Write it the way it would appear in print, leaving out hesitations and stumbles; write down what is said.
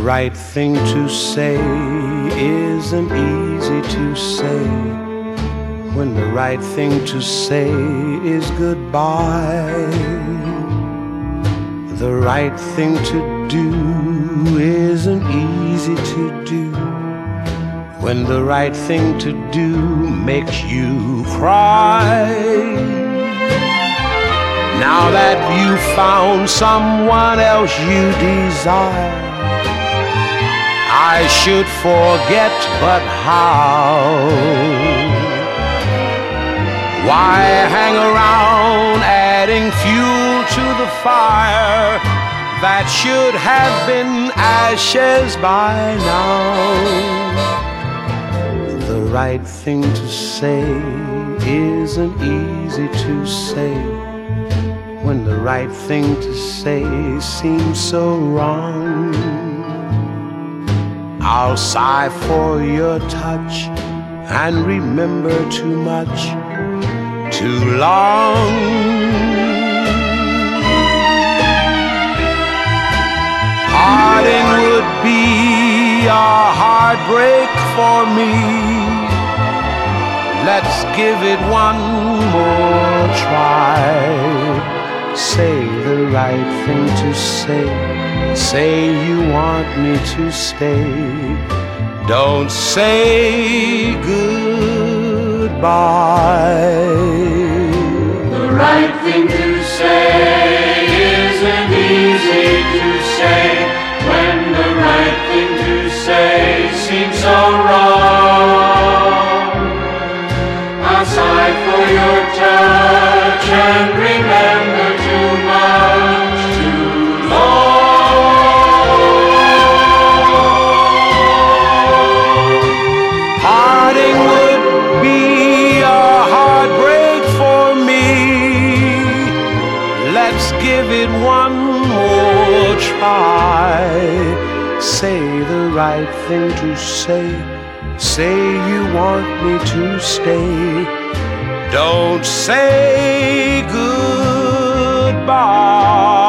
right thing to say isn't easy to say when the right thing to say is goodbye. The right thing to do isn't easy to do when the right thing to do makes you cry. Now that you found someone else you desire, I should forget, but how? Why hang around adding fuel to the fire that should have been ashes by now? The right thing to say isn't easy to say when the right thing to say seems so wrong. I'll sigh for your touch and remember too much, too long. Parting would be a heartbreak for me. Let's give it one more try. Say the right thing to say. Say you want me to stay. Don't say goodbye. The right thing to say isn't easy to say when the right thing to say seems so wrong. I'll sigh for your touch and remember too much, too long. Parting would be a heartbreak for me. Let's give it one more try. Say the right thing to say. Say you want me to stay. Don't say goodbye.